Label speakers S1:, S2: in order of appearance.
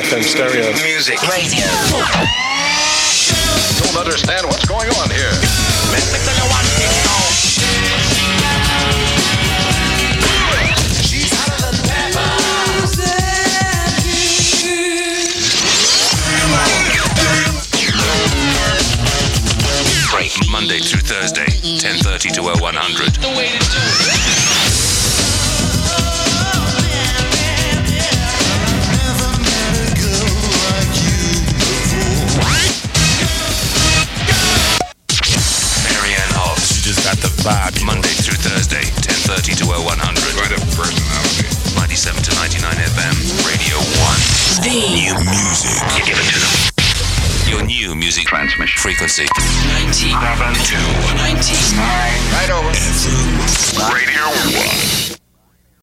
S1: FM stereo.
S2: Music Radio.
S3: Don't understand what's going on here.
S2: Let me tell you one thing now. She's hotter than pepper.
S4: Break Monday through Thursday, 10:30 to 0100.
S2: The way to do it.
S4: Got the vibe. Monday through Thursday, 10:30 to 0100.
S3: Quite a personality.
S4: 97 to 99 FM, Radio 1.
S2: The
S4: new music. You give it to them. Your new music
S3: Transmission
S4: frequency.
S2: 97
S4: to